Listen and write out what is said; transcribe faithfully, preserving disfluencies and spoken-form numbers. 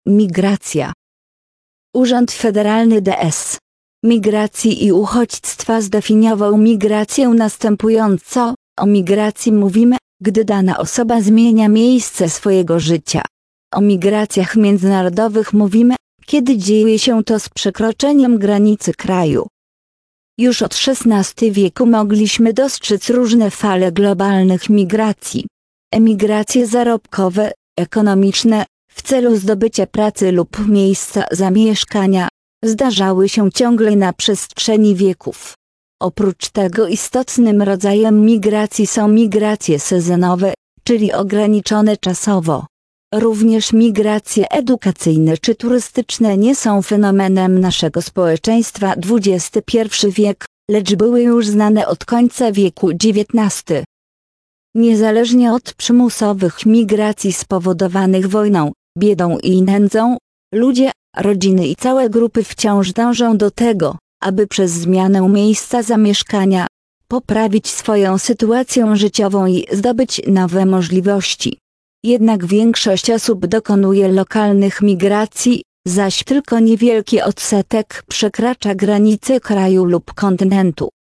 Migracja. Urząd Federalny D S Migracji i Uchodźstwa zdefiniował migrację następująco. O migracji mówimy, gdy dana osoba zmienia miejsce swojego życia. O migracjach międzynarodowych mówimy, kiedy dzieje się to z przekroczeniem granicy kraju. Już od szesnastego wieku mogliśmy dostrzec różne fale globalnych migracji. Emigracje zarobkowe, ekonomiczne, w celu zdobycia pracy lub miejsca zamieszkania, zdarzały się ciągle na przestrzeni wieków. Oprócz tego istotnym rodzajem migracji są migracje sezonowe, czyli ograniczone czasowo. Również migracje edukacyjne czy turystyczne nie są fenomenem naszego społeczeństwa dwudziesty pierwszy wiek, lecz były już znane od końca wieku dziewiętnastego. Niezależnie od przymusowych migracji spowodowanych wojną, biedą i nędzą, ludzie, rodziny i całe grupy wciąż dążą do tego, aby przez zmianę miejsca zamieszkania poprawić swoją sytuację życiową i zdobyć nowe możliwości. Jednak większość osób dokonuje lokalnych migracji, zaś tylko niewielki odsetek przekracza granice kraju lub kontynentu.